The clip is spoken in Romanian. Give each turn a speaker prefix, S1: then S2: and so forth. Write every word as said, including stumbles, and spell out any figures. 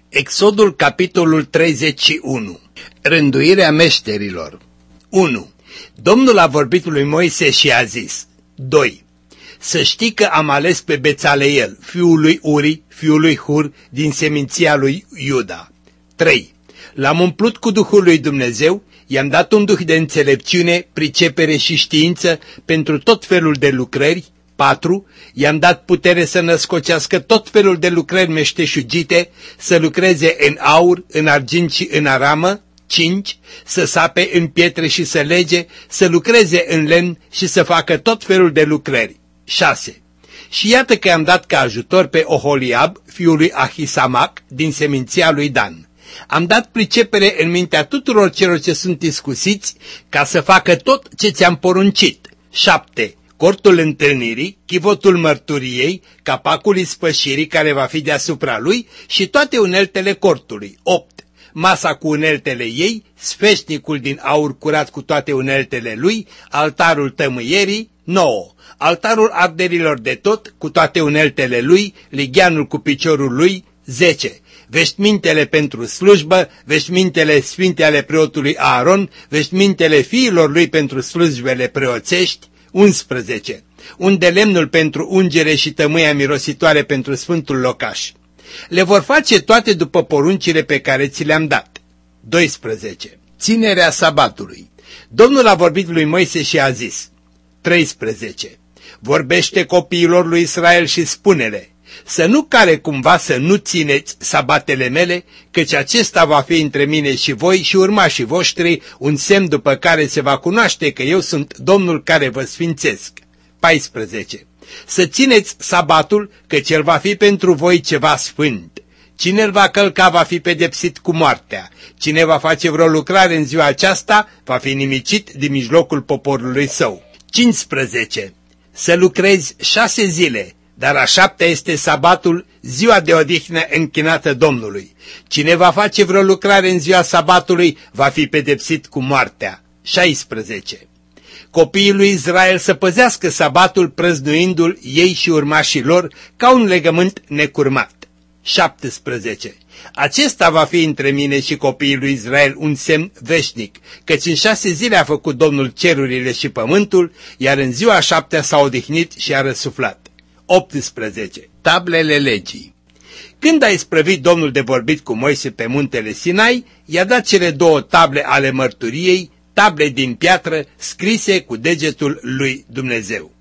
S1: Exodul, capitolul treizeci și unu. Rânduirea meșterilor. unu. Domnul a vorbit lui Moise și a zis. doi. Să știi că am ales pe Bețaleel, fiul lui Uri, fiul lui Hur, din seminția lui Iuda. trei. L-am umplut cu Duhul lui Dumnezeu, i-am dat un duh de înțelepciune, pricepere și știință pentru tot felul de lucrări. patru. I-am dat putere să născocească tot felul de lucrări meșteșugite, să lucreze în aur, în argint și în aramă. cinci. Să sape în pietre și să lege, să lucreze în lemn și să facă tot felul de lucrări. șase. Și iată că i-am dat ca ajutor pe Oholiab, fiul lui Ahisamac, din seminția lui Dan. Am dat pricepere în mintea tuturor celor ce sunt iscusiți, ca să facă tot ce ți-am poruncit. șapte. Cortul întâlnirii, chivotul mărturiei, capacul ispășirii care va fi deasupra lui și toate uneltele cortului. opt. Masa cu uneltele ei, sfeșnicul din aur curat cu toate uneltele lui, altarul tămâierii. nouă. Altarul arderilor de tot, cu toate uneltele lui, ligheanul cu piciorul lui. zece. Veșmintele pentru slujbă, veșmintele sfinte ale preotului Aaron, veșmintele fiilor lui pentru slujbele preoțești. unsprezece. Un de lemnul pentru ungere și tămâia mirositoare pentru sfântul locaș. Le vor face toate după poruncile pe care ți le-am dat. doisprezece. Ținerea sabatului. Domnul a vorbit lui Moise și a zis. treisprezece. Vorbește copiilor lui Israel și spune-le, să nu care cumva să nu țineți sabatele mele, căci acesta va fi între mine și voi și urmașii voștri un semn după care se va cunoaște că eu sunt Domnul care vă sfințesc. paisprezece. Să țineți sabatul, căci el va fi pentru voi ceva sfânt. Cine îl va călca va fi pedepsit cu moartea. Cine va face vreo lucrare în ziua aceasta va fi nimicit din mijlocul poporului său. cincisprezece. Să lucrezi șase zile, dar a șaptea este sabatul, ziua de odihnă închinată Domnului. Cine va face vreo lucrare în ziua sabatului va fi pedepsit cu moartea. șaisprezece. Copiii lui Israel să păzească sabatul prăznuindu-l ei și urmașii lor ca un legământ necurmat. șaptesprezece. Acesta va fi între mine și copiii lui Israel un semn veșnic, căci în șase zile a făcut Domnul cerurile și pământul, iar în ziua a șaptea s-a odihnit și a răsuflat. optsprezece. Tablele legii. Când a isprăvit Domnul de vorbit cu Moise pe muntele Sinai, i-a dat cele două table ale mărturiei, table din piatră scrise cu degetul lui Dumnezeu.